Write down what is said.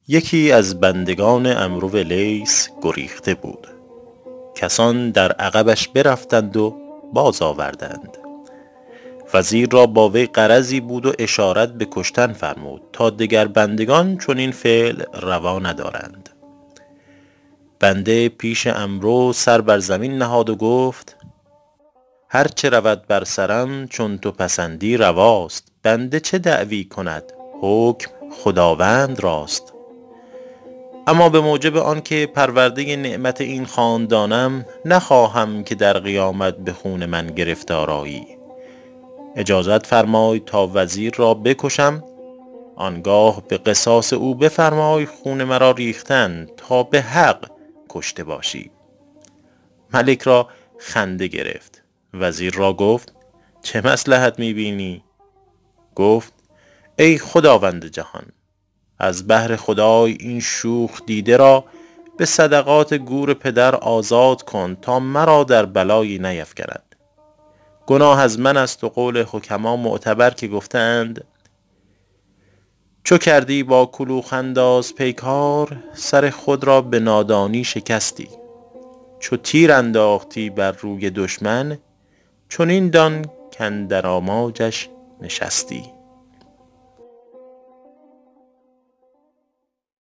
یکی از بندگان عمرو لیث گریخته بود. کسان در عقبش برفتند و باز آوردند. وزیر را با وی غرضی بود و اشارت به کشتن فرمود تا دگر بندگان چنین فعل روا ندارند. بنده پیش عمرو سر بر زمین نهاد و گفت: هر چه رود بر سرم چون تو پسندی رواست. بنده چه دعوی کند؟ حکم خداوند راست. اما به موجب آن که پرورده نعمت این خاندانم، نخواهم که در قیامت به خون من گرفتار آیی. اجازت فرمای تا وزیر را بکشم، آنگاه به قصاص او بفرمای خون مرا ریختن تا به حق کشته باشی. ملک را خنده گرفت. وزیر را گفت: چه مصلحت می‌بینی؟ گفت: ای خداوند جهان، از بهر خدای این شوخ دیده را به صدقات گور پدر آزاد کن تا مرا در بلایی نیفکند. گناه از من است و قول حکما معتبر که گفتند: چو کردی با کلوخ انداز پیکار، سر خود را به نادانی شکستی. چو تیر انداختی بر روی دشمن، چنین دان کاندر آماجش نشستی.